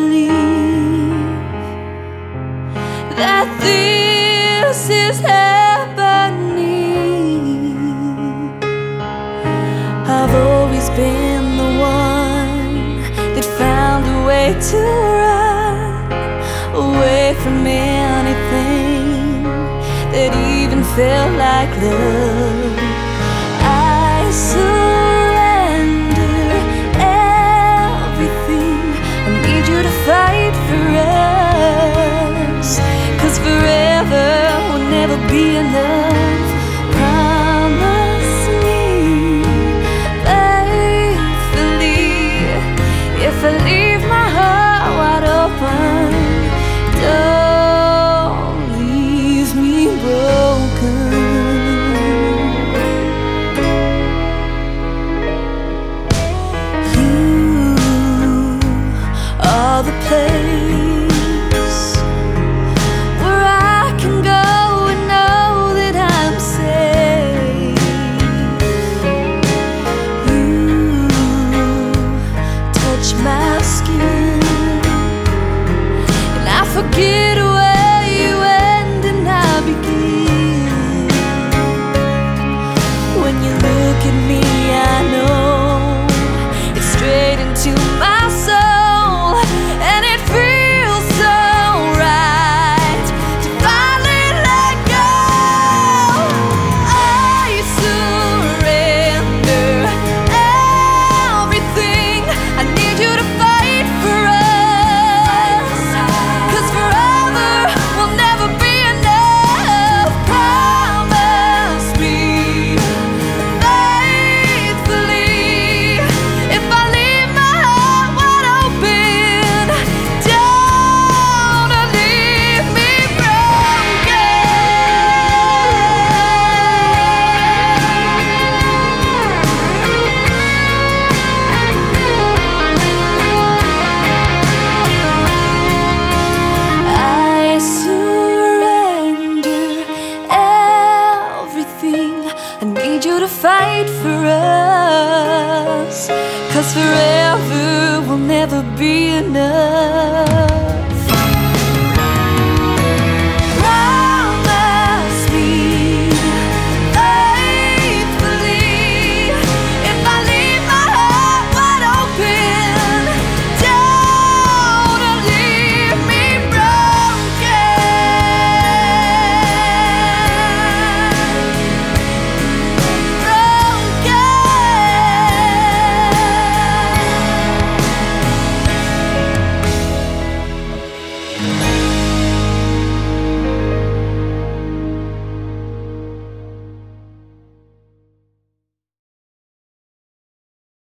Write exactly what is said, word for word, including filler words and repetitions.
believe that this is happening. I've always been the one that found a way to run away from anything that even felt like love. I surrender everything. I need you to fight for us, 'cause forever will never be enough. Promise me faithfully, if I leave my heart wide open, don't leave me broken. You are the place where I can go and know that I'm safe. You touch my skin and I forget where you end and I begin. When you look at me, I know it's straight into my soul, and it feels so right to finally let go. I surrender everything. I need you to fight for us, 'cause forever will never be enough. Promise me faithfully, if I leave my heart wide open, don't leave me broken. I surrender everything. I need you to fight for us, 'cause forever will never be enough.